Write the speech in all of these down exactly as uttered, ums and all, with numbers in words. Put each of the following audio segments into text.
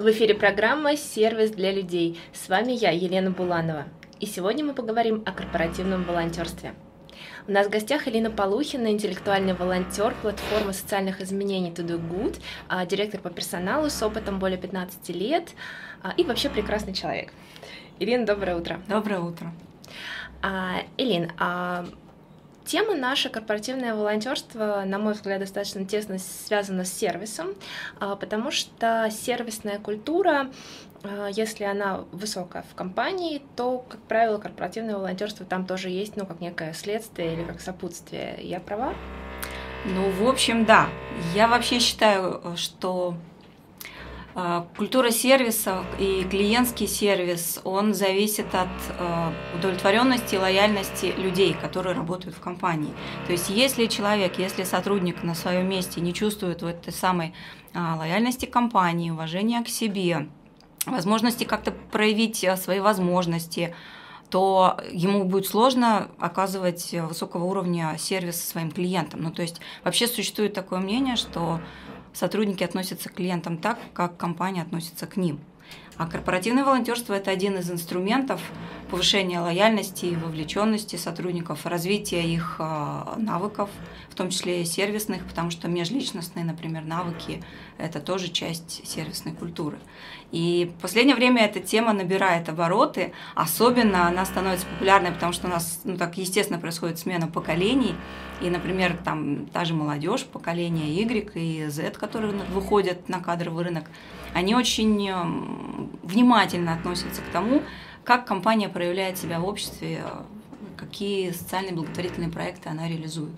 В эфире программа «Сервис для людей». С вами я, Елена Буланова. И сегодня мы поговорим о корпоративном волонтерстве. У нас в гостях Элина Полухина, интеллектуальный волонтер платформы социальных изменений To Do Good, директор по персоналу с опытом более пятнадцати лет и вообще прекрасный человек. Элина, доброе утро. Доброе утро. Элин, а тема наша корпоративное волонтерство, на мой взгляд, достаточно тесно связана с сервисом, потому что сервисная культура, если она высокая в компании, то, как правило, корпоративное волонтерство там тоже есть, ну, как некое следствие или как сопутствие. Я права? Ну, в общем, да. Я вообще считаю, что культура сервиса и клиентский сервис, он зависит от удовлетворенности и лояльности людей, которые работают в компании. То есть если человек, если сотрудник на своем месте не чувствует вот этой самой лояльности компании, уважения к себе, возможности как-то проявить свои возможности, то ему будет сложно оказывать высокого уровня сервиса своим клиентам. Ну, то есть вообще существует такое мнение, что сотрудники относятся к клиентам так, как компания относится к ним. А корпоративное волонтерство – это один из инструментов повышения лояльности и вовлеченности сотрудников, развития их навыков, в том числе и сервисных, потому что межличностные, например, навыки – это тоже часть сервисной культуры. И в последнее время эта тема набирает обороты, особенно она становится популярной, потому что у нас, ну, так естественно, происходит смена поколений. И, например, там та же молодежь, поколение Y и Z, которые выходят на кадровый рынок, они очень внимательно относятся к тому, как компания проявляет себя в обществе, какие социальные благотворительные проекты она реализует.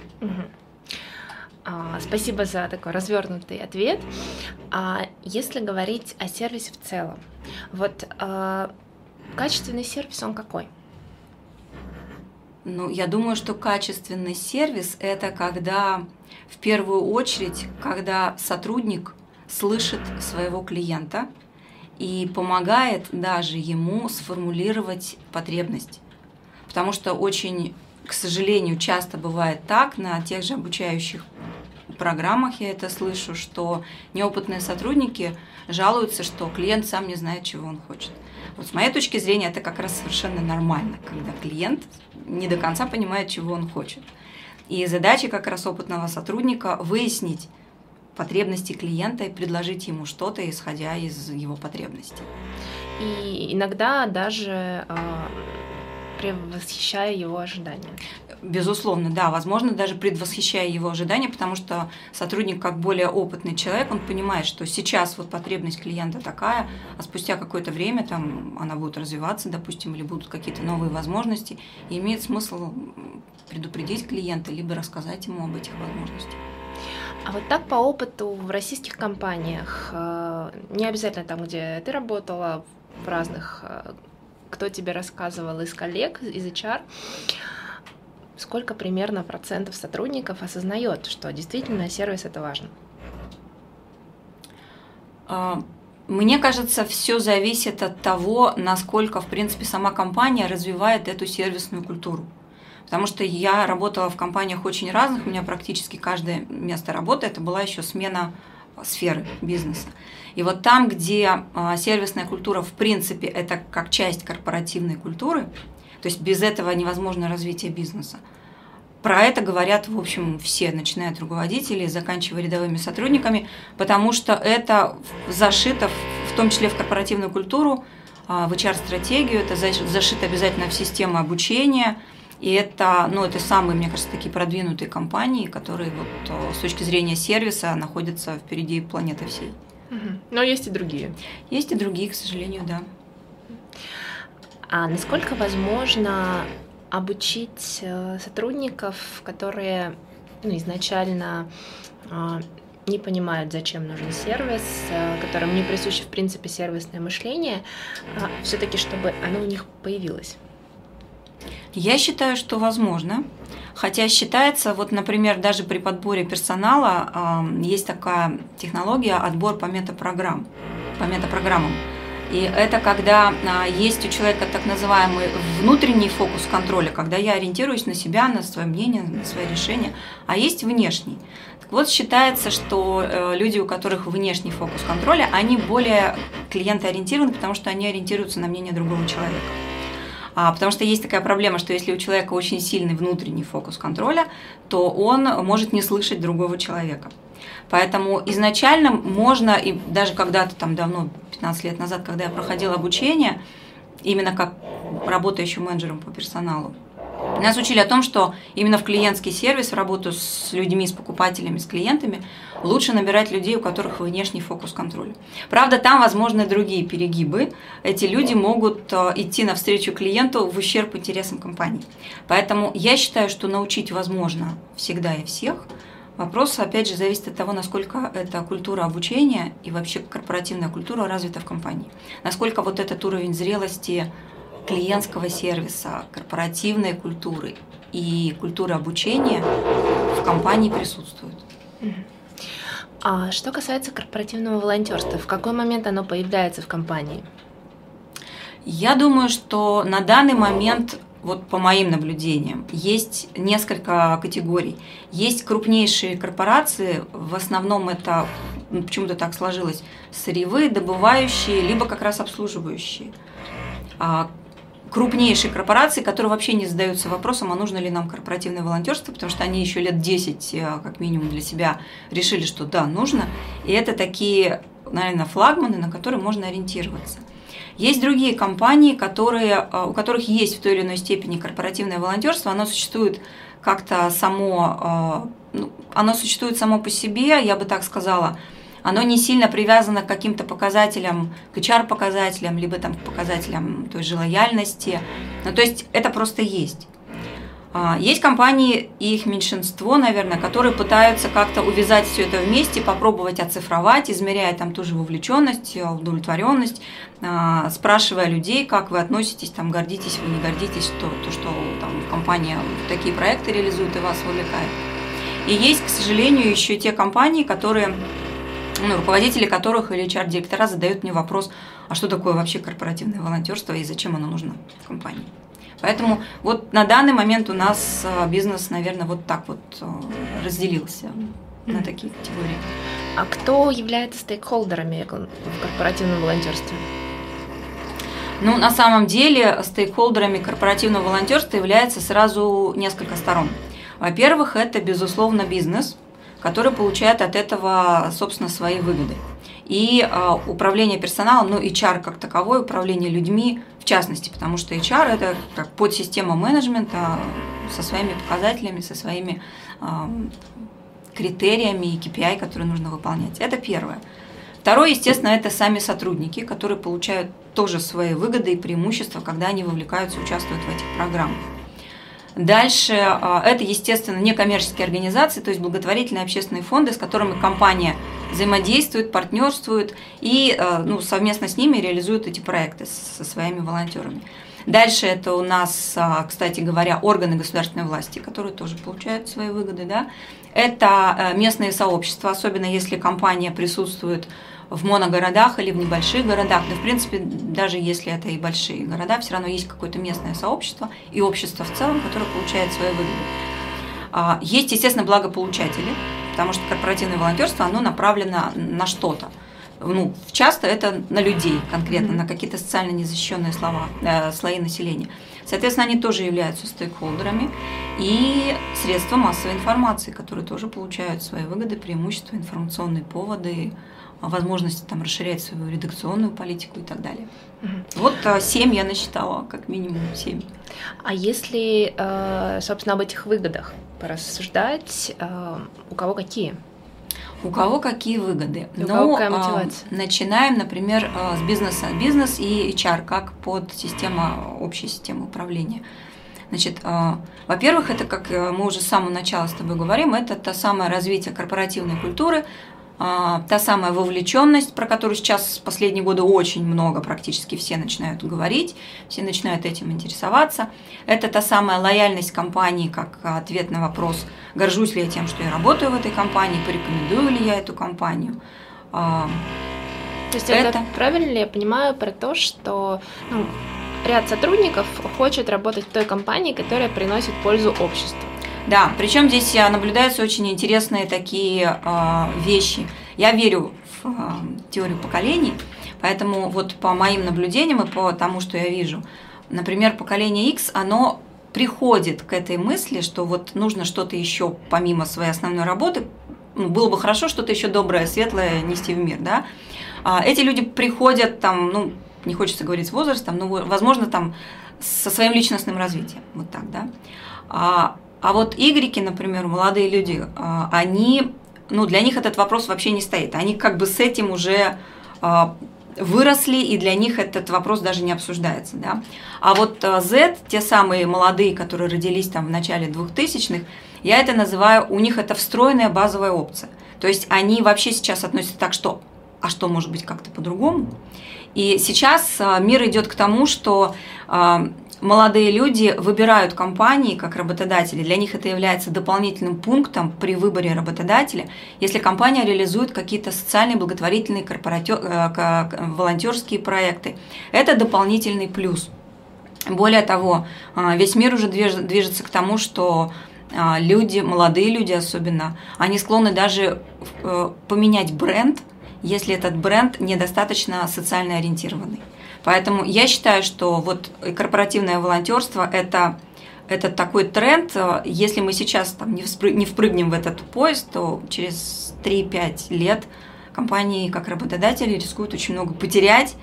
Спасибо за такой развернутый ответ. А если говорить о сервисе в целом, вот качественный сервис, он какой? Ну, я думаю, что качественный сервис – это когда, в первую очередь, когда сотрудник слышит своего клиента и помогает даже ему сформулировать потребность. Потому что очень, к сожалению, часто бывает так, на тех же обучающих программах я это слышу, что неопытные сотрудники жалуются, что клиент сам не знает, чего он хочет. Вот с моей точки зрения, это как раз совершенно нормально, когда клиент не до конца понимает, чего он хочет. И задача как раз опытного сотрудника выяснить потребности клиента и предложить ему что-то, исходя из его потребностей. И иногда даже э, превосхищая его ожидания. Безусловно, да, возможно, даже предвосхищая его ожидания, потому что сотрудник, как более опытный человек, он понимает, что сейчас вот потребность клиента такая, а спустя какое-то время там она будет развиваться, допустим, или будут какие-то новые возможности, и имеет смысл предупредить клиента, либо рассказать ему об этих возможностях. А вот так по опыту в российских компаниях, не обязательно там, где ты работала, в разных, кто тебе рассказывал из коллег, из эйч ар, сколько примерно процентов сотрудников осознает, что действительно сервис – это важно? Мне кажется, все зависит от того, насколько, в принципе, сама компания развивает эту сервисную культуру. Потому что я работала в компаниях очень разных, у меня практически каждое место работы – это была еще смена сферы бизнеса. И вот там, где сервисная культура, в принципе, это как часть корпоративной культуры, то есть без этого невозможно развитие бизнеса. Про это говорят, в общем, все, начиная от руководителей, заканчивая рядовыми сотрудниками, потому что это зашито, в том числе в корпоративную культуру, в эйч ар-стратегию, это зашито обязательно в систему обучения. И это, ну, это самые, мне кажется, такие продвинутые компании, которые вот, с точки зрения сервиса находятся впереди планеты всей. Но есть и другие. Есть и другие, к сожалению, да. А насколько возможно обучить сотрудников, которые, ну, изначально не понимают, зачем нужен сервис, которым не присуще, в принципе, сервисное мышление, все-таки чтобы оно у них появилось? Я считаю, что возможно. Хотя считается, вот, например, даже при подборе персонала э, есть такая технология отбор по метапрограмм, по метапрограммам. И это когда э, есть у человека так называемый внутренний фокус контроля, когда я ориентируюсь на себя, на свое мнение, на свои решения, а есть внешний. Так Вот считается, что люди, у которых внешний фокус контроля, они более клиентоориентированы, потому что они ориентируются на мнение другого человека. А, потому что есть такая проблема, что если у человека очень сильный внутренний фокус контроля, то он может не слышать другого человека. Поэтому изначально можно, и даже когда-то там давно, пятнадцать лет назад, когда я проходила обучение, именно как работающим менеджером по персоналу, нас учили о том, что именно в клиентский сервис, в работу с людьми, с покупателями, с клиентами, лучше набирать людей, у которых внешний фокус контроля. Правда, там возможны другие перегибы. Эти люди могут идти навстречу клиенту в ущерб интересам компании. Поэтому я считаю, что научить возможно всегда и всех. Вопрос, опять же, зависит от того, насколько эта культура обучения и вообще корпоративная культура развита в компании. Насколько вот этот уровень зрелости клиентского сервиса, корпоративной культуры и культуры обучения в компании присутствует. А что касается корпоративного волонтерства, в какой момент оно появляется в компании? Я думаю, что на данный момент, вот по моим наблюдениям, есть несколько категорий. Есть крупнейшие корпорации, в основном это, ну, почему-то так сложилось, сырьевые, добывающие, либо как раз обслуживающие. Крупнейшие корпорации, которые вообще не задаются вопросом, а нужно ли нам корпоративное волонтерство, потому что они еще лет десять, как минимум, для себя решили, что да, нужно. И это такие, наверное, флагманы, на которые можно ориентироваться. Есть другие компании, которые, у которых есть в той или иной степени корпоративное волонтерство, оно существует как-то само, оно существует само по себе, я бы так сказала. Оно не сильно привязано к каким-то показателям, к эйч ар-показателям, либо там, к показателям той же лояльности. Ну, то есть это просто есть. Есть компании, и их меньшинство, наверное, которые пытаются как-то увязать все это вместе, попробовать оцифровать, измеряя там ту же вовлеченность, удовлетворенность, спрашивая людей, как вы относитесь, там, гордитесь вы, не гордитесь, то, то что там, компания такие проекты реализует и вас вовлекает. И есть, к сожалению, еще те компании, которые... Ну, руководители которых или эйч ар-директора задают мне вопрос, а что такое вообще корпоративное волонтерство и зачем оно нужно в компании. Поэтому вот на данный момент у нас бизнес, наверное, вот так вот разделился mm-hmm. на такие категории. А кто является стейкхолдерами в корпоративном волонтерстве? Ну, на самом деле, стейкхолдерами корпоративного волонтерства является сразу несколько сторон. Во-первых, это, безусловно, бизнес, который получает от этого, собственно, свои выгоды. И э, управление персоналом, ну, эйч ар как таковой, управление людьми в частности, потому что эйч ар – это как подсистема менеджмента со своими показателями, со своими э, критериями и кей пи ай, которые нужно выполнять. Это первое. Второе, естественно, это сами сотрудники, которые получают тоже свои выгоды и преимущества, когда они вовлекаются, участвуют в этих программах. Дальше это, естественно, некоммерческие организации, то есть благотворительные общественные фонды, с которыми компания взаимодействует, партнерствует и, ну, совместно с ними реализует эти проекты со своими волонтерами. Дальше это у нас, кстати говоря, органы государственной власти, которые тоже получают свои выгоды. Да? Это местные сообщества, особенно если компания присутствует в моногородах или в небольших городах. Но, в принципе, даже если это и большие города, все равно есть какое-то местное сообщество и общество в целом, которое получает свои выгоды. Есть, естественно, благополучатели, потому что корпоративное волонтерство, оно направлено на что-то. Ну, часто это на людей конкретно, mm-hmm. на какие-то социально незащищенные слова, э, слои населения. Соответственно, они тоже являются стейкхолдерами. И средства массовой информации, которые тоже получают свои выгоды, преимущества, информационные поводы, возможности там расширять свою редакционную политику и так далее. Mm-hmm. Вот семь я насчитала, как минимум семь. А если, собственно, об этих выгодах порассуждать, у кого какие? У кого какие выгоды? У кого какая мотивация? А, начинаем, например, с бизнеса. Бизнес и эйч ар как подсистема, общая система управления. Значит, а, во-первых, это, как мы уже с самого начала с тобой говорим, это то самое развитие корпоративной культуры, а, та самая вовлеченность, про которую сейчас в последние годы очень много, практически все начинают говорить, все начинают этим интересоваться. Это та самая лояльность компании, как ответ на вопрос, горжусь ли я тем, что я работаю в этой компании, порекомендую ли я эту компанию. То есть это, это правильно ли я понимаю про то, что ну, ряд сотрудников хочет работать в той компании, которая приносит пользу обществу? Да, причем здесь наблюдаются очень интересные такие э, вещи. Я верю в э, теорию поколений, поэтому вот по моим наблюдениям и по тому, что я вижу, например, поколение X, оно приходит к этой мысли, что вот нужно что-то еще помимо своей основной работы, ну, было бы хорошо что-то еще доброе, светлое нести в мир, да. А эти люди приходят там, ну, не хочется говорить с возрастом, но, возможно, там со своим личностным развитием, вот так, да. А, а вот игреки, например, молодые люди, они, ну, для них этот вопрос вообще не стоит. Они как бы с этим уже выросли, и для них этот вопрос даже не обсуждается, да. А вот Z, те самые молодые, которые родились там в начале двухтысячных, я это называю, у них это встроенная базовая опция. То есть они вообще сейчас относятся так, что, а что может быть как-то по-другому? И сейчас мир идет к тому, что молодые люди выбирают компании как работодатели. Для них это является дополнительным пунктом при выборе работодателя, если компания реализует какие-то социальные, благотворительные, корпоратив... волонтерские проекты. Это дополнительный плюс. Более того, весь мир уже движется к тому, что люди, молодые люди особенно, они склонны даже поменять бренд, если этот бренд недостаточно социально ориентированный. Поэтому я считаю, что вот корпоративное волонтерство – это, это такой тренд. Если мы сейчас там не, вспрыг, не впрыгнем в этот поезд, то через три-пять лет компании как работодатели рискуют очень много потерять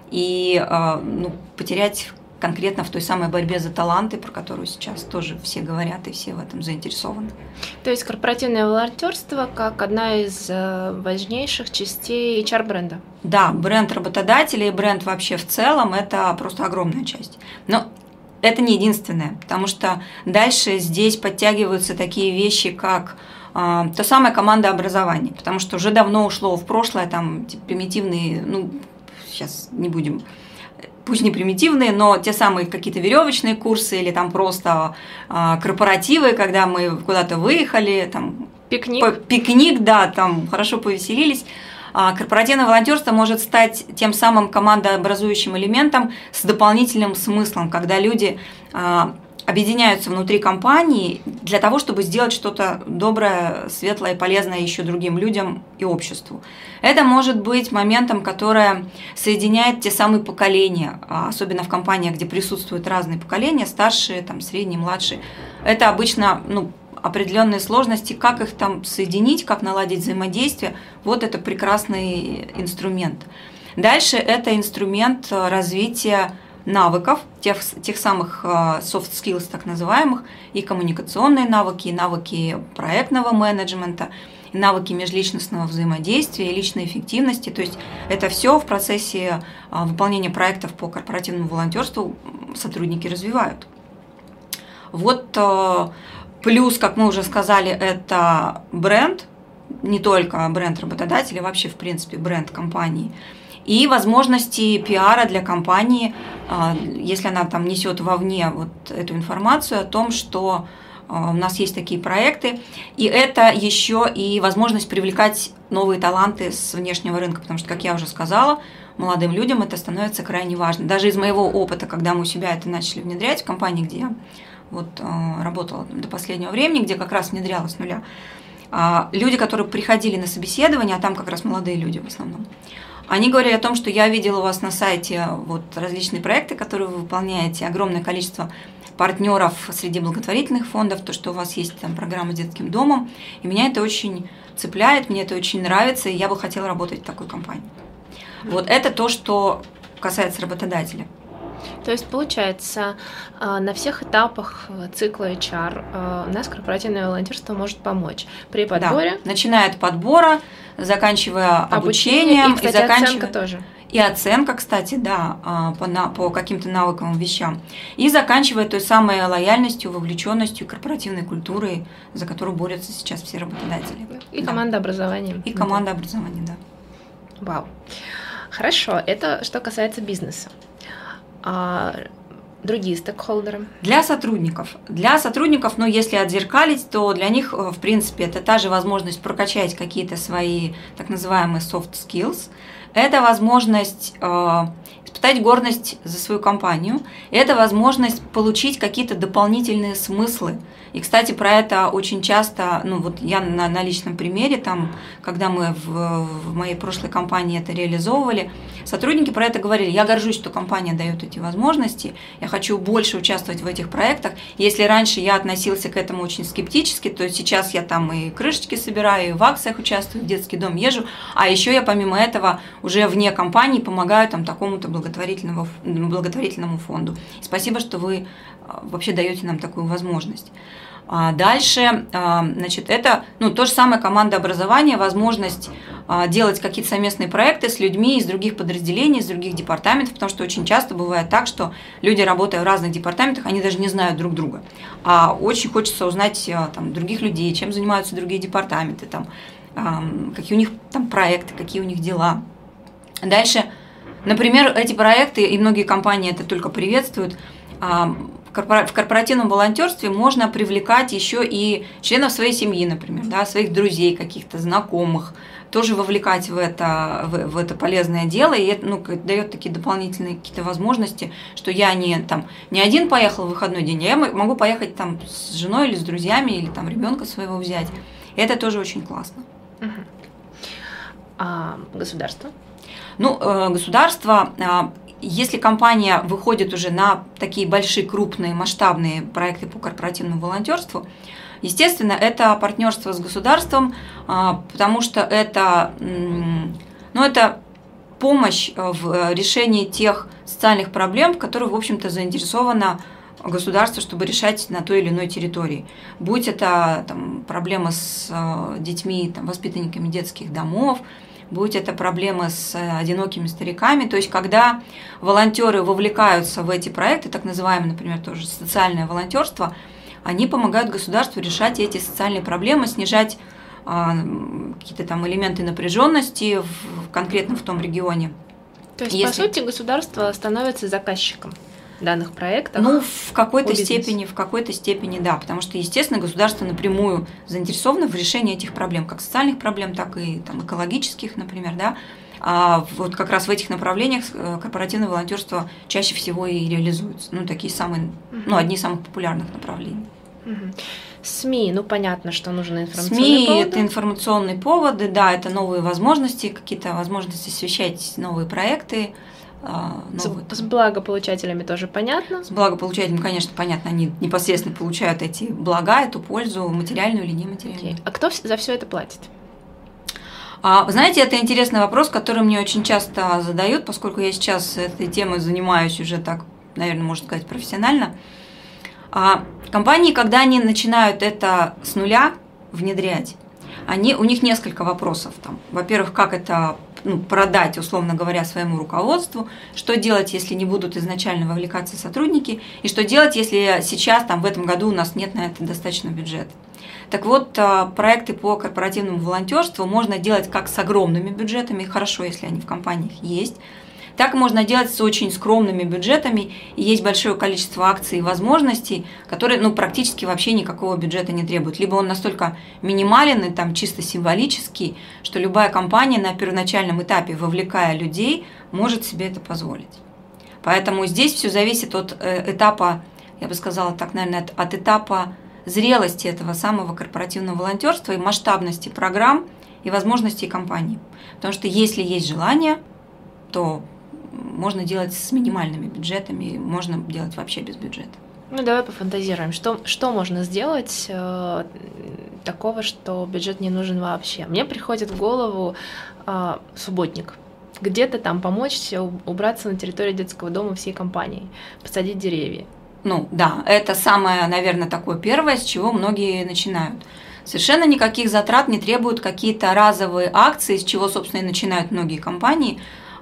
и ну, потерять конкретно в той самой борьбе за таланты, про которую сейчас тоже все говорят и все в этом заинтересованы. То есть корпоративное волонтерство как одна из важнейших частей эйч ар-бренда? Да, бренд работодателя и бренд вообще в целом – это просто огромная часть. Но это не единственное, потому что дальше здесь подтягиваются такие вещи, как э, то самое командообразование, потому что уже давно ушло в прошлое, там типа, примитивные, ну, сейчас не будем… Пусть не примитивные, но те самые какие-то веревочные курсы или там просто э, корпоративы, когда мы куда-то выехали, там пикник, по, пикник, да, там хорошо повеселились. А корпоративное волонтерство может стать тем самым командообразующим элементом с дополнительным смыслом, когда люди э, объединяются внутри компании для того, чтобы сделать что-то доброе, светлое и полезное еще другим людям и обществу. Это может быть моментом, которое соединяет те самые поколения, особенно в компаниях, где присутствуют разные поколения, старшие, там, средние, младшие. Это обычно ну, определенные сложности, как их там соединить, как наладить взаимодействие. Вот это прекрасный инструмент. Дальше это инструмент развития навыков, тех, тех самых soft skills, так называемых, и коммуникационные навыки, и навыки проектного менеджмента, и навыки межличностного взаимодействия, и личной эффективности. То есть это все в процессе выполнения проектов по корпоративному волонтерству сотрудники развивают. Вот плюс, как мы уже сказали, это бренд, не только бренд работодателя, вообще, в принципе, бренд компании. И возможности пиара для компании, если она там несет вовне вот эту информацию о том, что у нас есть такие проекты. И это еще и возможность привлекать новые таланты с внешнего рынка, потому что, как я уже сказала, молодым людям это становится крайне важно. Даже из моего опыта, когда мы у себя это начали внедрять в компании, где я вот, работала до последнего времени, где как раз внедряла с нуля, люди, которые приходили на собеседование, а там как раз молодые люди в основном, они говорили о том, что я видела у вас на сайте вот различные проекты, которые вы выполняете, огромное количество партнеров среди благотворительных фондов, то, что у вас есть там программа с детским домом, и меня это очень цепляет, мне это очень нравится, и я бы хотела работать в такой компании. Вот это то, что касается работодателя. То есть, получается, на всех этапах цикла эйч ар у нас корпоративное волонтерство может помочь при подборе. Да, начиная от подбора, заканчивая обучение, обучением. И, кстати, и заканчивая... оценка тоже. И оценка, кстати, да, по, на, по каким-то навыковым вещам. И заканчивая той самой лояльностью, вовлеченностью, корпоративной культурой, за которую борются сейчас все работодатели. И да. командообразованием. И командообразование, да. Вау. Хорошо, это что касается бизнеса. другие стейкхолдеры? Для сотрудников. Для сотрудников, ну, если отзеркалить, то для них, в принципе, это та же возможность прокачать какие-то свои так называемые soft skills. Это возможность э, испытать гордость за свою компанию. Это возможность получить какие-то дополнительные смыслы. И, кстати, про это очень часто, ну вот я на, на личном примере, там, когда мы в, в моей прошлой компании это реализовывали, сотрудники про это говорили: я горжусь, что компания дает эти возможности, я хочу больше участвовать в этих проектах. Если раньше я относился к этому очень скептически, то сейчас я там и крышечки собираю, и в акциях участвую, в детский дом езжу, а еще я помимо этого уже вне компании помогаю там такому-то благотворительному, благотворительному фонду. Спасибо, что вы вообще даете нам такую возможность. Дальше, значит, это ну, то же самое командообразование, возможность делать какие-то совместные проекты с людьми из других подразделений, из других департаментов, потому что очень часто бывает так, что люди, работая в разных департаментах, они даже не знают друг друга. А очень хочется узнать там, других людей, чем занимаются другие департаменты, там, какие у них там проекты, какие у них дела. Дальше, например, эти проекты, и многие компании это только приветствуют, в корпоративном волонтерстве можно привлекать еще и членов своей семьи, например, да, своих друзей, каких-то знакомых, тоже вовлекать в это, в, в это полезное дело, и это ну, дает такие дополнительные какие-то возможности, что я не, там, не один поехал в выходной день, а я могу поехать там, с женой или с друзьями, или там, ребенка своего взять. И это тоже очень классно. Угу. А государство? Ну, государство... Если компания выходит уже на такие большие, крупные, масштабные проекты по корпоративному волонтерству, естественно, это партнерство с государством, потому что это, ну, это помощь в решении тех социальных проблем, в которых, в общем-то, заинтересовано государство, чтобы решать на той или иной территории. Будь это там, проблема с детьми, там, воспитанниками детских домов, будь это проблемы с одинокими стариками. То есть, когда волонтеры вовлекаются в эти проекты, так называемое, например, тоже социальное волонтерство, они помогают государству решать эти социальные проблемы, снижать э, какие-то там элементы напряженности в, конкретно в том регионе. То есть, Если... по сути, государство становится заказчиком данных проектов? Ну, в какой-то степени, в какой-то степени, да, потому что, естественно, государство напрямую заинтересовано в решении этих проблем, как социальных проблем, так и там, экологических, например, да. А вот как раз в этих направлениях корпоративное волонтерство чаще всего и реализуется. Ну, такие самые, ну, одни из самых популярных направлений. СМИ, ну, понятно, что нужны информационные СМИ поводы. Это информационные поводы, да, это новые возможности, какие-то возможности освещать новые проекты. Новые. С благополучателями тоже понятно? С благополучателями, конечно, понятно, они непосредственно получают эти блага, эту пользу, материальную или нематериальную. Okay. А кто за все это платит? А, знаете, это интересный вопрос, который мне очень часто задают, поскольку я сейчас этой темой занимаюсь уже так, наверное, можно сказать, профессионально. А, компании, когда они начинают это с нуля внедрять, они, у них несколько вопросов. Там, во-первых, как это ну, продать, условно говоря, своему руководству, что делать, если не будут изначально вовлекаться сотрудники, и что делать, если сейчас, там, в этом году у нас нет на это достаточно бюджета. Так вот, проекты по корпоративному волонтерству можно делать как с огромными бюджетами, хорошо, если они в компаниях есть, так можно делать с очень скромными бюджетами, и есть большое количество акций и возможностей, которые ну, практически вообще никакого бюджета не требуют. Либо он настолько минимален и там, чисто символический, что любая компания на первоначальном этапе, вовлекая людей, может себе это позволить. Поэтому здесь все зависит от этапа, я бы сказала так, наверное, от, от этапа зрелости этого самого корпоративного волонтерства и масштабности программ и возможностей компании. Потому что если есть желание, то можно делать с минимальными бюджетами, можно делать вообще без бюджета. Ну, давай пофантазируем. Что, что можно сделать э, такого, что бюджет не нужен вообще? Мне приходит в голову э, субботник. Где-то там помочь убраться на территории детского дома всей компанией, посадить деревья. Ну, да, это самое, наверное, такое первое, с чего многие начинают. Совершенно никаких затрат не требуют какие-то разовые акции, с чего, собственно, и начинают многие компании.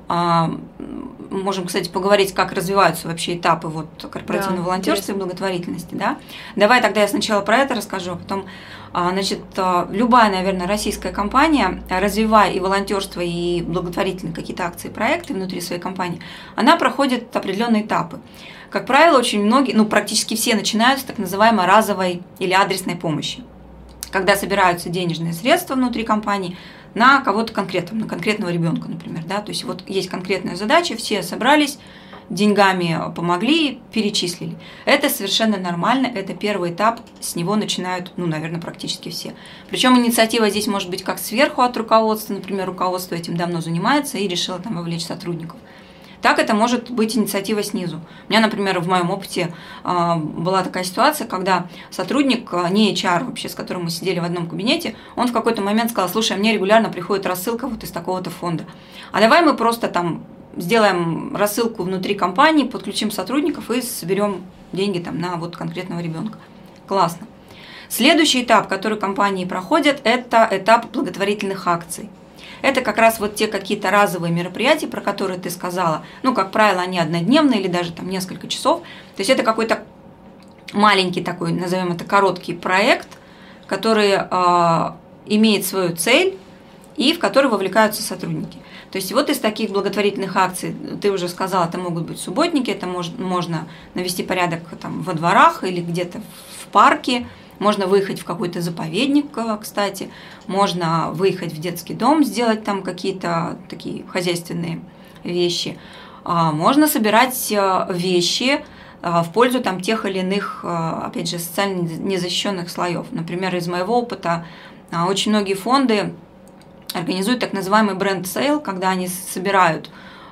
Можем, кстати, поговорить, как развиваются вообще этапы вот корпоративного да, волонтерства и благотворительности. Да? Давай тогда я сначала про это расскажу, а потом Значит, любая, наверное, российская компания, развивая и волонтерство, и благотворительные какие-то акции, проекты внутри своей компании, она проходит определенные этапы. Как правило, очень многие, ну, практически все начинают с так называемой разовой или адресной помощи, когда собираются денежные средства внутри компании на кого-то конкретного, на конкретного ребенка, например, да, то есть вот есть конкретная задача, все собрались, деньгами помогли, перечислили. Это совершенно нормально, это первый этап, с него начинают, ну, наверное, практически все. Причем инициатива здесь может быть как сверху от руководства, например, руководство этим давно занимается и решило там вовлечь сотрудников. Так это может быть инициатива снизу. У меня, например, в моем опыте была такая ситуация, когда сотрудник, не эйч ар вообще, с которым мы сидели в одном кабинете, он в какой-то момент сказал: слушай, мне регулярно приходит рассылка вот из такого-то фонда, а давай мы просто там сделаем рассылку внутри компании, подключим сотрудников и соберем деньги там на вот конкретного ребенка. Классно. Следующий этап, который компании проходят, это этап благотворительных акций. Это как раз вот те какие-то разовые мероприятия, про которые ты сказала. Ну, как правило, они однодневные или даже там несколько часов. То есть это какой-то маленький такой, назовем это, короткий проект, который э, имеет свою цель и в который вовлекаются сотрудники. То есть вот из таких благотворительных акций, ты уже сказала, это могут быть субботники, это мож, можно навести порядок там во дворах или где-то в парке, можно выехать в какой-то заповедник, кстати, можно выехать в детский дом, сделать там какие-то такие хозяйственные вещи, можно собирать вещи в пользу там тех или иных, опять же, социально незащищенных слоев. Например, из моего опыта очень многие фонды организуют так называемый бренд-сейл, когда они собирают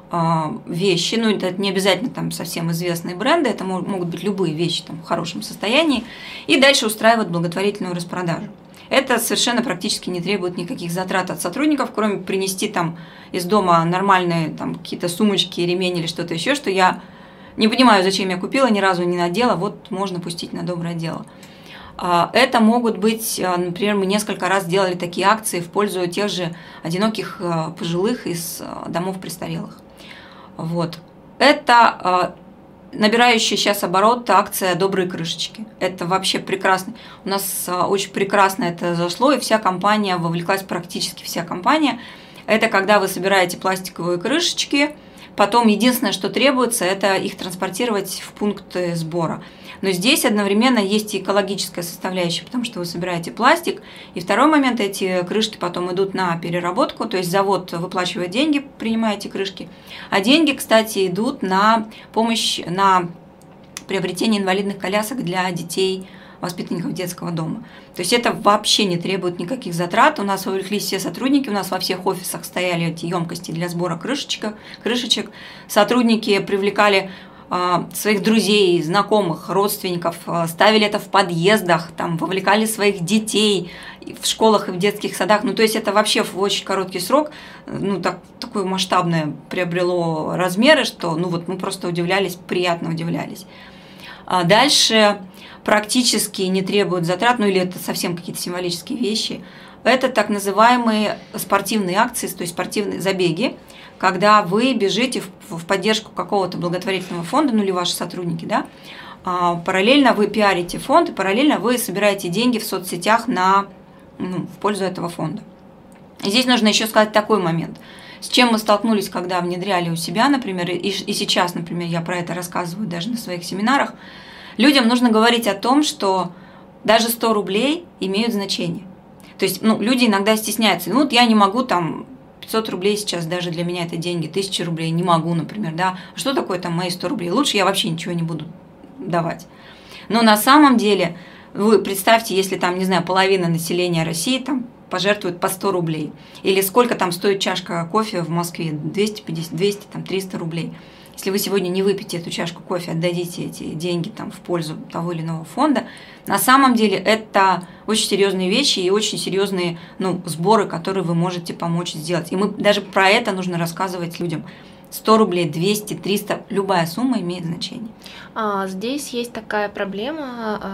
вещи, ну это не обязательно там совсем известные бренды, это могут быть любые вещи там в хорошем состоянии, и дальше устраивают благотворительную распродажу. Это совершенно практически не требует никаких затрат от сотрудников, кроме принести там из дома нормальные там какие-то сумочки, ремень или что-то еще, что я не понимаю, зачем я купила, ни разу не надела, вот можно пустить на доброе дело. Это могут быть, например, мы несколько раз делали такие акции в пользу тех же одиноких пожилых из домов престарелых. Вот. Это набирающая сейчас оборот акция «Добрые крышечки». Это вообще прекрасно. У нас очень прекрасно это зашло, и вся компания вовлеклась, практически вся компания. Это когда вы собираете пластиковые крышечки, потом единственное, что требуется, это их транспортировать в пункты сбора. Но здесь одновременно есть и экологическая составляющая, потому что вы собираете пластик. И второй момент, эти крышки потом идут на переработку, то есть завод выплачивает деньги, принимая эти крышки. А деньги, кстати, идут на помощь, на приобретение инвалидных колясок для детей, воспитанников детского дома. То есть это вообще не требует никаких затрат. У нас вовлеклись все сотрудники, у нас во всех офисах стояли эти емкости для сбора крышечек. крышечек. Сотрудники привлекали своих друзей, знакомых, родственников, ставили это в подъездах, там, вовлекали своих детей в школах и в детских садах. Ну, то есть это вообще в очень короткий срок, ну, так, такое масштабное приобрело размеры, что, ну, вот мы просто удивлялись, приятно удивлялись. А дальше практически не требуют затрат, ну, или это совсем какие-то символические вещи. Это так называемые спортивные акции, то есть спортивные забеги, когда вы бежите в поддержку какого-то благотворительного фонда, ну или ваши сотрудники, да, параллельно вы пиарите фонд, и параллельно вы собираете деньги в соцсетях на, ну, в пользу этого фонда. И здесь нужно еще сказать такой момент. С чем мы столкнулись, когда внедряли у себя, например, и, и сейчас, например, я про это рассказываю даже на своих семинарах, людям нужно говорить о том, что даже сто рублей имеют значение. То есть, ну, люди иногда стесняются. Ну, вот я не могу там... пятьсот рублей сейчас даже для меня это деньги, тысяча рублей не могу, например, да. Что такое там мои сто рублей? Лучше я вообще ничего не буду давать. Но на самом деле, вы представьте, если там, не знаю, половина населения России там пожертвует по сто рублей. Или сколько там стоит чашка кофе в Москве? двести пятьдесят, двести, там, триста рублей. Если вы сегодня не выпьете эту чашку кофе, отдадите эти деньги там в пользу того или иного фонда, на самом деле это очень серьезные вещи и очень серьезные, ну, сборы, которые вы можете помочь сделать. И мы даже про это нужно рассказывать людям. сто рублей, двести, триста, любая сумма имеет значение. А, здесь есть такая проблема,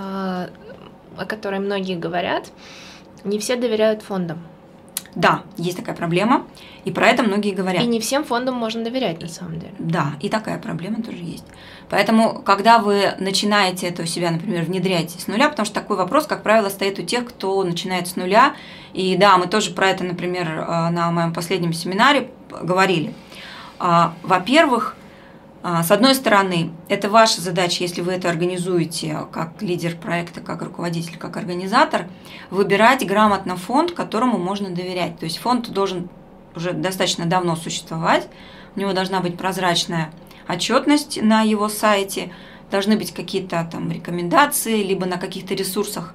а, о которой многие говорят. Не все доверяют фондам. Да, есть такая проблема. И про это многие говорят. И не всем фондам можно доверять, на самом деле. Да, и такая проблема тоже есть. Поэтому, когда вы начинаете это у себя, например, внедрять с нуля, потому что такой вопрос, как правило, стоит у тех, кто начинает с нуля. И да, мы тоже про это, например, на моем последнем семинаре говорили. Во-первых, с одной стороны, это ваша задача, если вы это организуете как лидер проекта, как руководитель, как организатор, выбирать грамотно фонд, которому можно доверять. То есть фонд должен уже достаточно давно существовать, у него должна быть прозрачная отчетность на его сайте, должны быть какие-то там рекомендации, либо на каких-то ресурсах,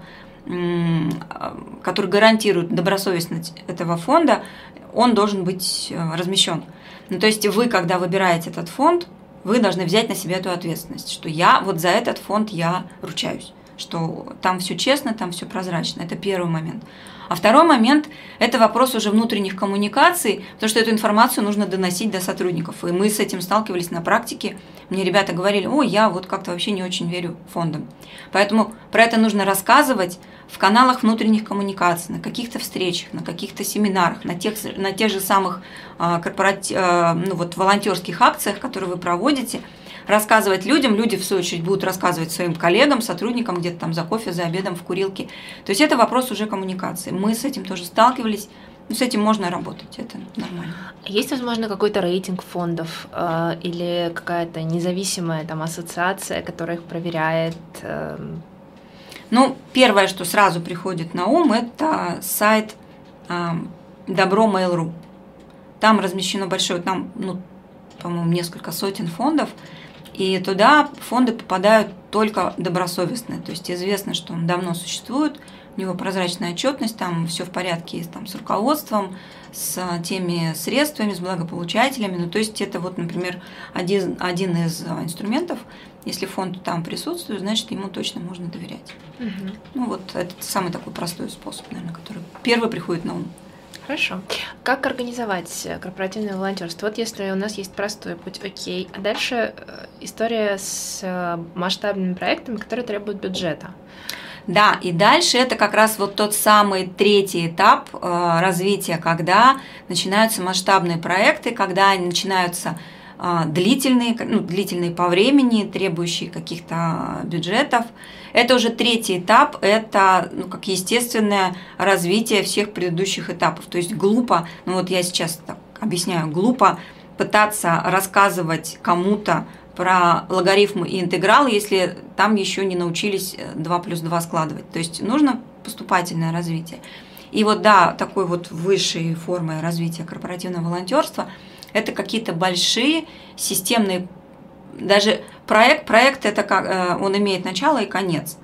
которые гарантируют добросовестность этого фонда, он должен быть размещен. Ну, то есть вы, когда выбираете этот фонд, вы должны взять на себя эту ответственность, что я вот за этот фонд я ручаюсь, что там все честно, там все прозрачно. Это первый момент. А второй момент – это вопрос уже внутренних коммуникаций, потому что эту информацию нужно доносить до сотрудников. И мы с этим сталкивались на практике. Мне ребята говорили: ой, я вот как-то вообще не очень верю фондам. Поэтому про это нужно рассказывать в каналах внутренних коммуникаций, на каких-то встречах, на каких-то семинарах, на тех, на тех же самых корпоратив, ну, вот, волонтерских акциях, которые вы проводите. Рассказывать людям, люди, в свою очередь, будут рассказывать своим коллегам, сотрудникам где-то там за кофе, за обедом, в курилке. То есть это вопрос уже коммуникации. Мы с этим тоже сталкивались, но с этим можно работать, это нормально. Есть, возможно, какой-то рейтинг фондов э, или какая-то независимая там ассоциация, которая их проверяет? Э... Ну, первое, что сразу приходит на ум, это сайт э, добро точка мейл точка ру. Там размещено большое, там, ну, по-моему, несколько сотен фондов, и туда фонды попадают только добросовестные. То есть известно, что он давно существует, у него прозрачная отчетность, там все в порядке там, с руководством, с теми средствами, с благополучателями. Ну, то есть это вот, например, один, один из инструментов. Если фонд там присутствует, значит, ему точно можно доверять. Угу. Ну вот это самый такой простой способ, наверное, который первый приходит на ум. Хорошо. Как организовать корпоративное волонтерство? Вот если у нас есть простой путь, окей. А дальше история с масштабными проектами, которые требуют бюджета. Да, и дальше это как раз вот тот самый третий этап э, развития, когда начинаются масштабные проекты, когда они начинаются э, длительные, ну, длительные по времени, требующие каких-то бюджетов. Это уже третий этап, это, ну, как естественное развитие всех предыдущих этапов. То есть глупо, ну вот я сейчас так объясняю, глупо пытаться рассказывать кому-то про логарифмы и интегралы, если там еще не научились два плюс два складывать. То есть нужно поступательное развитие. И вот да, такой вот высшей формой развития корпоративного волонтерства это какие-то большие системные, даже проект, проект это как, он имеет начало и конец.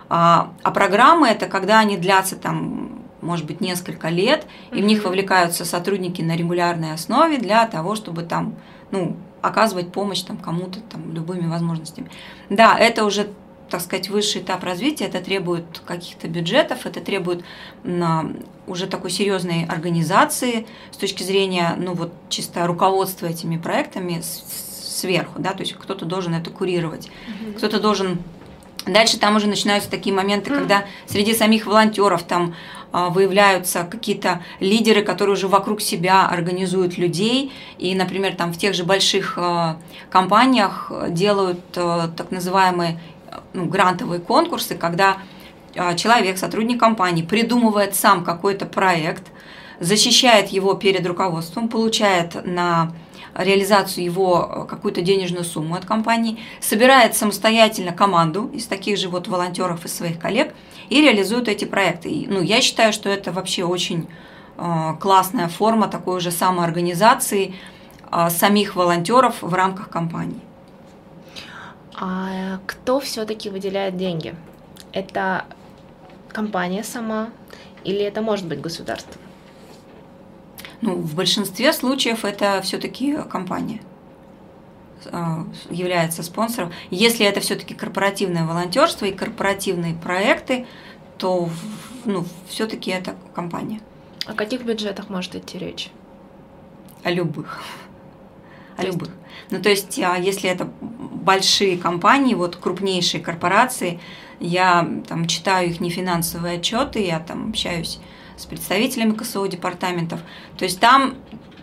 А, а программы это когда они длятся там, может быть, несколько лет, и mm-hmm. в них вовлекаются сотрудники на регулярной основе для того, чтобы там, ну, оказывать помощь там кому-то там любыми возможностями. Да, это уже, так сказать, высший этап развития, это требует каких-то бюджетов, это требует на, уже такой серьезной организации с точки зрения, ну вот чисто руководства этими проектами сверху, да, то есть кто-то должен это курировать, mm-hmm. кто-то должен. Дальше там уже начинаются такие моменты, mm-hmm. когда среди самих волонтеров там выявляются какие-то лидеры, которые уже вокруг себя организуют людей. И, например, там в тех же больших компаниях делают так называемые, ну, грантовые конкурсы, когда человек, сотрудник компании, придумывает сам какой-то проект, защищает его перед руководством, получает на реализацию его какую-то денежную сумму от компании, собирает самостоятельно команду из таких же вот волонтеров, из своих коллег и реализует эти проекты. И, ну, я считаю, что это вообще очень э, классная форма такой уже самоорганизации э, самих волонтеров в рамках компании. А кто все-таки выделяет деньги? Это компания сама или это может быть государство? Ну, в большинстве случаев это все-таки компания является спонсором. Если это все-таки корпоративное волонтерство и корпоративные проекты, то, ну, все-таки это компания. О каких бюджетах может идти речь? О любых. О любых. Ну, то есть, если это большие компании, вот крупнейшие корпорации, я там читаю их нефинансовые отчеты, я там общаюсь с представителями ка эс о департаментов. То есть там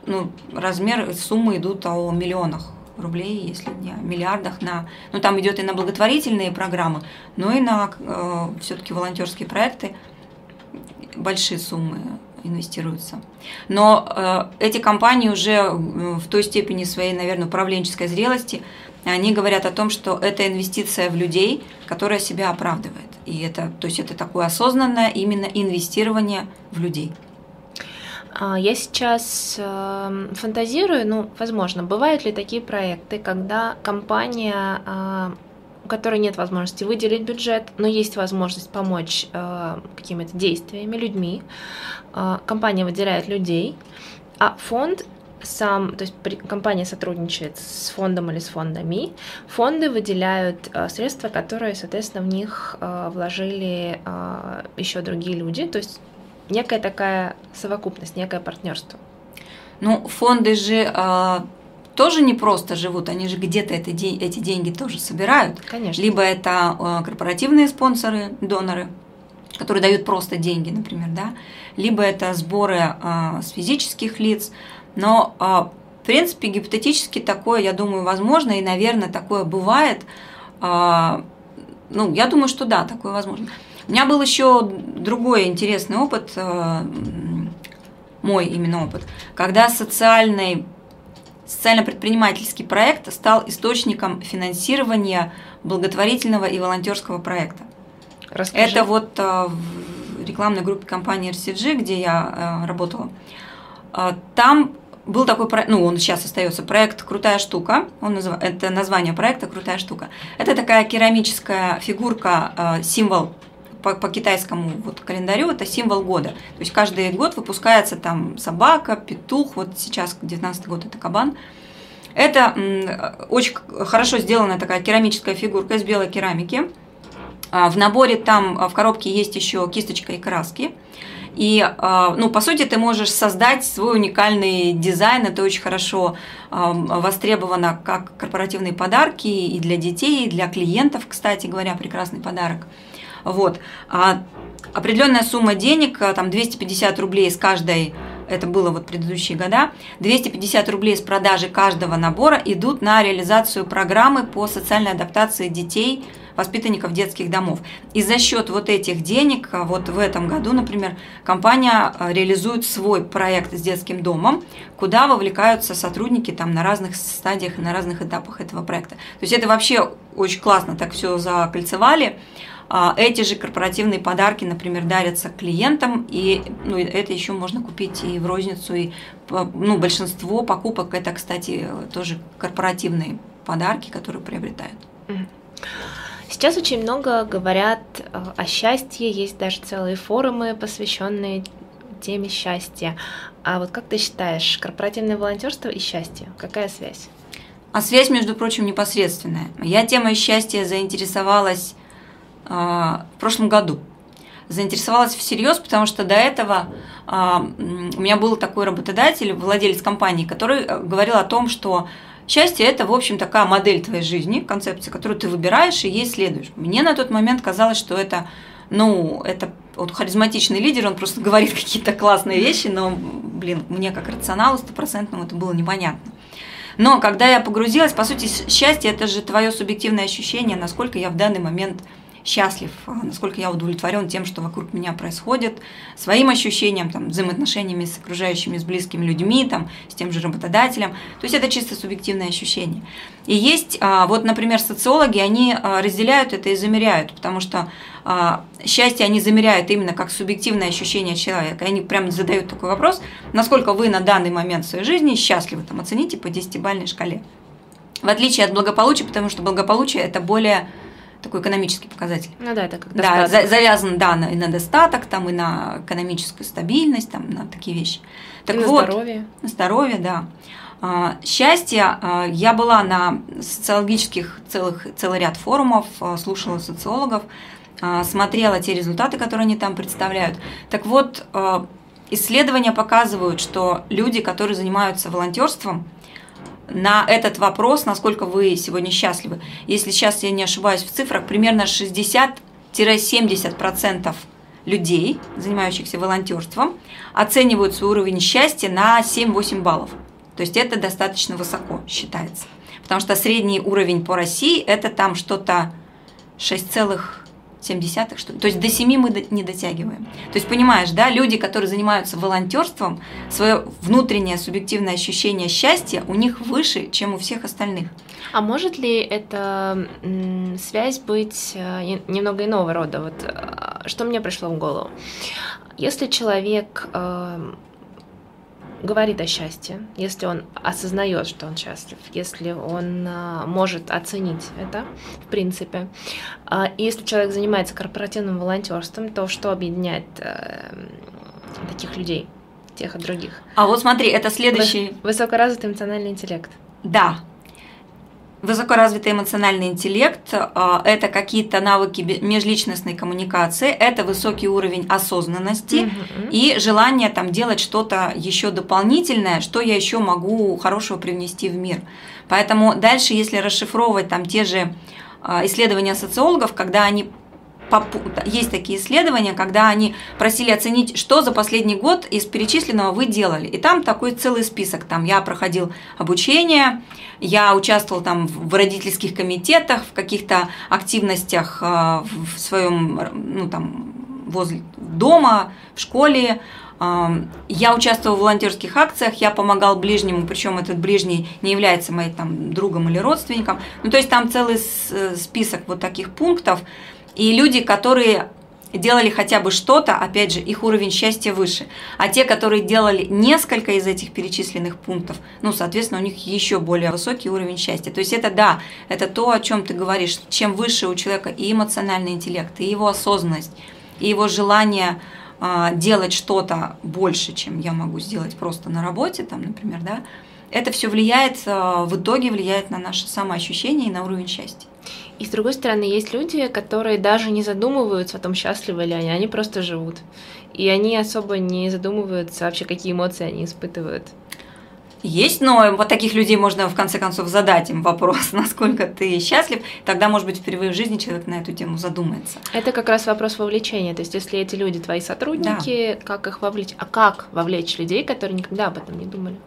ну, размер суммы идут о миллионах рублей, если не о миллиардах. На, ну, там идет и на благотворительные программы, но и на э, все-таки волонтерские проекты большие суммы инвестируются. Но э, эти компании уже в той степени своей, наверное, управленческой зрелости, они говорят о том, что это инвестиция в людей, которая себя оправдывает. И это, то есть это такое осознанное именно инвестирование в людей. Я сейчас э, фантазирую, ну, возможно, бывают ли такие проекты, когда компания, э, у которой нет возможности выделить бюджет, но есть возможность помочь э, какими-то действиями, людьми, э, компания выделяет людей, а фонд сам, то есть компания сотрудничает с фондом или с фондами, фонды выделяют э, средства, которые, соответственно, в них э, вложили э, еще другие люди, то есть некая такая совокупность, некое партнерство. Ну, фонды же э, тоже не просто живут, они же где-то это, эти деньги тоже собирают. Конечно. Либо это э, корпоративные спонсоры, доноры, которые дают просто деньги, например, да, либо это сборы э, с физических лиц. Но, э, в принципе, гипотетически такое, я думаю, возможно, и, наверное, такое бывает. Э, ну, я думаю, что да, такое возможно. У меня был еще другой интересный опыт, мой именно опыт, когда социальный, социально-предпринимательский проект стал источником финансирования благотворительного и волонтерского проекта. Расскажи. Это вот в рекламной группе компании эр си джи, где я работала. Там был такой проект, ну, он сейчас остается, проект «Крутая штука», он назыв... это название проекта «Крутая штука». Это такая керамическая фигурка, символ, по, по китайскому вот календарю, это символ года. То есть каждый год выпускается там собака, петух, вот сейчас девятнадцатый год это кабан. Это м, очень хорошо сделанная такая керамическая фигурка из белой керамики. В наборе там в коробке есть еще кисточка и краски. И, ну, по сути, ты можешь создать свой уникальный дизайн. Это очень хорошо востребовано как корпоративные подарки и для детей, и для клиентов, кстати говоря, прекрасный подарок. Вот. Определенная сумма денег, там двести пятьдесят рублей с каждой, это было вот предыдущие года, двести пятьдесят рублей с продажи каждого набора идут на реализацию программы по социальной адаптации детей, воспитанников детских домов. И за счет вот этих денег, вот в этом году, например, компания реализует свой проект с детским домом, куда вовлекаются сотрудники там на разных стадиях, на разных этапах этого проекта. То есть это вообще очень классно, так все закольцевали. Эти же корпоративные подарки, например, дарятся клиентам, и ну, это еще можно купить и в розницу, и ну, большинство покупок это, кстати, тоже корпоративные подарки, которые приобретают. Сейчас очень много говорят о счастье, есть даже целые форумы, посвященные теме счастья. А вот как ты считаешь, корпоративное волонтерство и счастье, какая связь? А связь, между прочим, непосредственная. Я темой счастья заинтересовалась э, в прошлом году. Заинтересовалась всерьез, потому что до этого э, у меня был такой работодатель, владелец компании, который говорил о том, что счастье – это, в общем, такая модель твоей жизни, концепция, которую ты выбираешь и ей следуешь. Мне на тот момент казалось, что это, ну, это вот харизматичный лидер, он просто говорит какие-то классные вещи, но, блин, мне как рационалу стопроцентному это было непонятно. Но когда я погрузилась, по сути, счастье – это же твое субъективное ощущение, насколько я в данный момент счастлив, насколько я удовлетворен тем, что вокруг меня происходит, своим ощущением, там, взаимоотношениями с окружающими, с близкими людьми, там, с тем же работодателем. То есть это чисто субъективное ощущение. И есть, вот, например, социологи, они разделяют это и замеряют, потому что счастье они замеряют именно как субъективное ощущение человека. И они прямо задают такой вопрос, насколько вы на данный момент в своей жизни счастливы, там, оцените по десятибалльной шкале. В отличие от благополучия, потому что благополучие – это более такой экономический показатель. Ну да, это как достаток. Да, завязан, да, и на достаток, там, и на экономическую стабильность, там, на такие вещи. Так и на вот, здоровье. На здоровье, да. Счастье. Я была на социологических целых, целый ряд форумов, слушала социологов, смотрела те результаты, которые они там представляют. Так вот, исследования показывают, что люди, которые занимаются волонтерством, на этот вопрос, насколько вы сегодня счастливы, если сейчас я не ошибаюсь в цифрах, примерно шестьдесят-семьдесят процентов людей, занимающихся волонтерством, оценивают свой уровень счастья на семь-восемь баллов. То есть это достаточно высоко считается. Потому что средний уровень по России – это там что-то шесть целых семь десятых, что ли. То есть до семи мы не дотягиваем. То есть понимаешь, да, люди, которые занимаются волонтерством, свое внутреннее субъективное ощущение счастья у них выше, чем у всех остальных. А может ли эта м, связь быть э, немного иного рода? Вот э, что мне пришло в голову? Если человек э, говорит о счастье, если он осознает, что он счастлив, если он а, может оценить это, в принципе, а, и если человек занимается корпоративным волонтерством, то что объединяет а, таких людей, тех и других? А вот смотри, это следующий... Высокоразвитый эмоциональный интеллект. Да. Высокоразвитый эмоциональный интеллект – это какие-то навыки межличностной коммуникации, это высокий уровень осознанности mm-hmm. и желание там делать что-то еще дополнительное, что я еще могу хорошего привнести в мир. Поэтому дальше, если расшифровывать там те же исследования социологов, когда они есть такие исследования, когда они просили оценить, что за последний год из перечисленного вы делали. И там такой целый список. Там я проходил обучение, я участвовал там в родительских комитетах, в каких-то активностях в своем, ну, там, возле дома, в школе. Я участвовал в волонтерских акциях, я помогал ближнему, причем этот ближний не является моим там другом или родственником. Ну, то есть там целый список вот таких пунктов. И люди, которые делали хотя бы что-то, опять же, их уровень счастья выше. А те, которые делали несколько из этих перечисленных пунктов, ну, соответственно, у них еще более высокий уровень счастья. То есть это, да, это то, о чем ты говоришь. Чем выше у человека и эмоциональный интеллект, и его осознанность, и его желание э, делать что-то больше, чем я могу сделать просто на работе, там, например, да, это все влияет, э, в итоге влияет на наше самоощущение и на уровень счастья. И с другой стороны, есть люди, которые даже не задумываются о том, счастливы ли они, они просто живут. И они особо не задумываются вообще, какие эмоции они испытывают. Есть, но вот таких людей можно в конце концов задать им вопрос, насколько ты счастлив, тогда, может быть, впервые в жизни человек на эту тему задумается. Это как раз вопрос вовлечения, то есть если эти люди твои сотрудники, да. Как их вовлечь? А как вовлечь людей, которые никогда об этом не думали?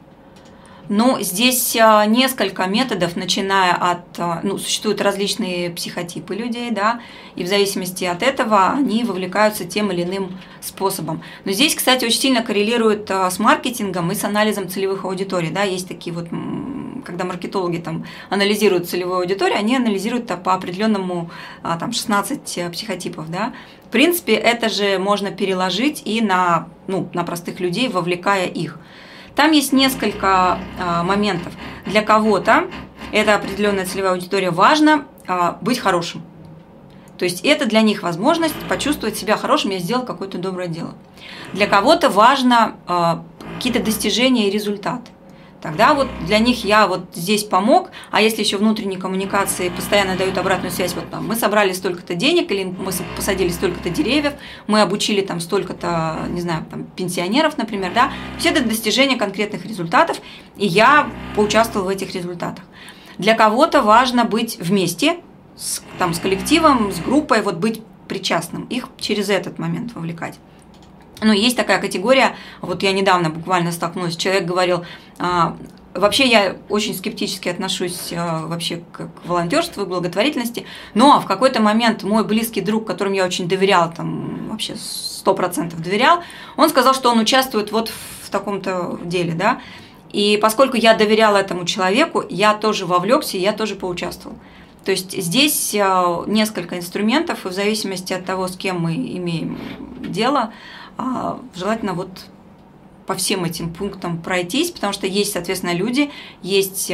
Ну, здесь несколько методов, начиная от, ну, существуют различные психотипы людей, да, и в зависимости от этого они вовлекаются тем или иным способом. Но здесь, кстати, очень сильно коррелирует с маркетингом и с анализом целевых аудиторий, да, есть такие вот, когда маркетологи там анализируют целевую аудиторию, они анализируют по определенному, там, шестнадцать психотипов, да. В принципе, это же можно переложить и на, ну, на простых людей, вовлекая их. Там есть несколько а, моментов. Для кого-то, это определенная целевая аудитория, важно а, быть хорошим. То есть это для них возможность почувствовать себя хорошим, я сделал какое-то доброе дело. Для кого-то важно а, какие-то достижения и результаты. Тогда вот для них я вот здесь помог, а если еще внутренние коммуникации постоянно дают обратную связь, вот там мы собрали столько-то денег, или мы посадили столько-то деревьев, мы обучили там столько-то, не знаю, там пенсионеров, например, да, все это достижение конкретных результатов, и я поучаствовала в этих результатах. Для кого-то важно быть вместе, с, там, с коллективом, с группой, вот быть причастным, их через этот момент вовлекать. Ну, есть такая категория, вот я недавно буквально столкнулась, человек говорил, а, вообще я очень скептически отношусь а, вообще к, к волонтерству и благотворительности, но в какой-то момент мой близкий друг, которому я очень доверяла, там вообще сто процентов доверял, он сказал, что он участвует вот в таком-то деле, да, и поскольку я доверяла этому человеку, я тоже вовлекся, я тоже поучаствовал. То есть здесь несколько инструментов, и в зависимости от того, с кем мы имеем дело, желательно вот по всем этим пунктам пройтись, потому что есть, соответственно, люди, есть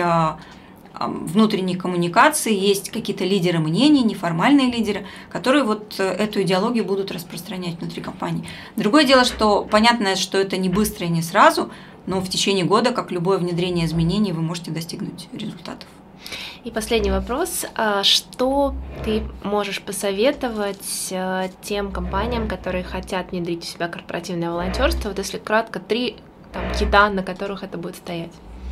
внутренние коммуникации, есть какие-то лидеры мнений, неформальные лидеры, которые вот эту идеологию будут распространять внутри компании. Другое дело, что понятно, что это не быстро и не сразу, но в течение года, как любое внедрение изменений, вы можете достигнуть результатов. И последний вопрос. Что ты можешь посоветовать тем компаниям, которые хотят внедрить в себя корпоративное волонтерство? Вот если кратко, три там, кита, на которых это будет стоять.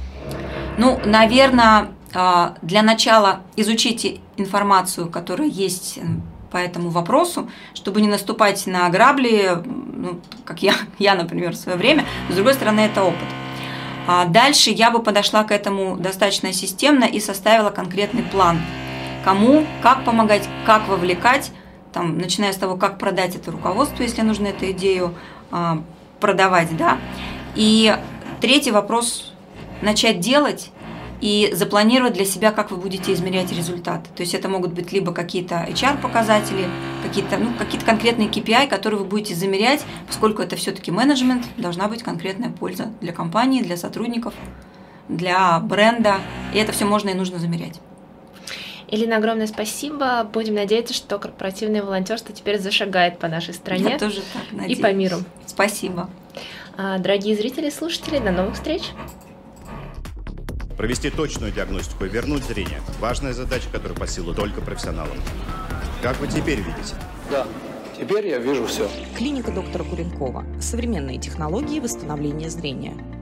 Ну, наверное, для начала изучите информацию, которая есть по этому вопросу, чтобы не наступать на грабли, ну, как я, я, например, в свое время. Но, с другой стороны, это опыт. А дальше я бы подошла к этому достаточно системно и составила конкретный план. Кому, как помогать, как вовлекать, там, начиная с того, как продать это руководству, если нужно эту идею а, продавать, да. И третий вопрос – начать делать и запланировать для себя, как вы будете измерять результат. То есть это могут быть либо какие-то эйч ар-показатели, какие-то ну, какие-то конкретные кей пи ай, которые вы будете замерять, поскольку это все-таки менеджмент, должна быть конкретная польза для компании, для сотрудников, для бренда, и это все можно и нужно замерять. Элина, огромное спасибо. Будем надеяться, что корпоративное волонтерство теперь зашагает по нашей стране. Я тоже так надеюсь. И по миру. Спасибо. Дорогие зрители и слушатели, до новых встреч. Провести точную диагностику и вернуть зрение – важная задача, которая по силу только профессионалам. Как вы теперь видите? Да, теперь я вижу все. Клиника доктора Куренкова. Современные технологии восстановления зрения.